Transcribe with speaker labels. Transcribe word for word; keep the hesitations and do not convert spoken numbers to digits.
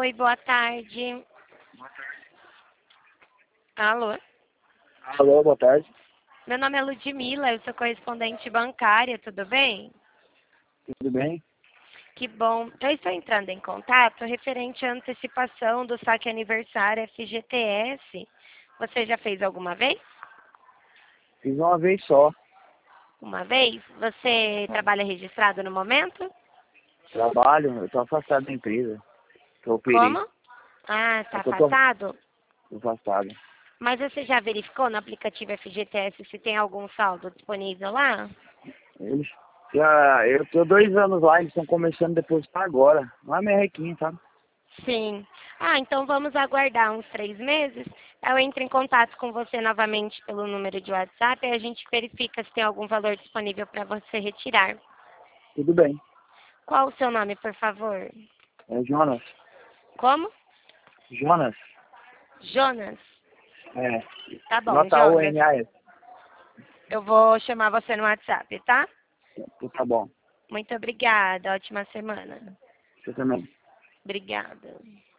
Speaker 1: Oi, boa tarde. Alô?
Speaker 2: Alô, boa tarde.
Speaker 1: Meu nome é Ludmila, eu sou correspondente bancária, tudo bem?
Speaker 2: Tudo bem?
Speaker 1: Que bom. Eu estou entrando em contato referente à antecipação do saque aniversário F G T S. Você já fez alguma vez?
Speaker 2: Fiz uma vez só.
Speaker 1: Uma vez? Você trabalha registrado no momento?
Speaker 2: Trabalho, eu tô afastado da empresa. Eu operei.
Speaker 1: Como? Ah,
Speaker 2: É
Speaker 1: está
Speaker 2: que eu tô
Speaker 1: afastado?
Speaker 2: afastado.
Speaker 1: Mas você já verificou no aplicativo F G T S se tem algum saldo disponível lá?
Speaker 2: Eles já, eu tô dois anos lá, eles estão começando a depositar agora. Lá é merrequinho, sabe?
Speaker 1: Sim. Ah, então vamos aguardar uns três meses. Eu entro em contato com você novamente pelo número de WhatsApp e a gente verifica se tem algum valor disponível para você retirar.
Speaker 2: Tudo bem.
Speaker 1: Qual o seu nome, por favor?
Speaker 2: É Jonas.
Speaker 1: Como?
Speaker 2: Jonas.
Speaker 1: Jonas.
Speaker 2: É.
Speaker 1: Tá bom,
Speaker 2: J O
Speaker 1: Jonas.
Speaker 2: N A S.
Speaker 1: Eu vou chamar você no WhatsApp, tá?
Speaker 2: Tá bom.
Speaker 1: Muito obrigada. Ótima semana.
Speaker 2: Você também.
Speaker 1: Obrigada.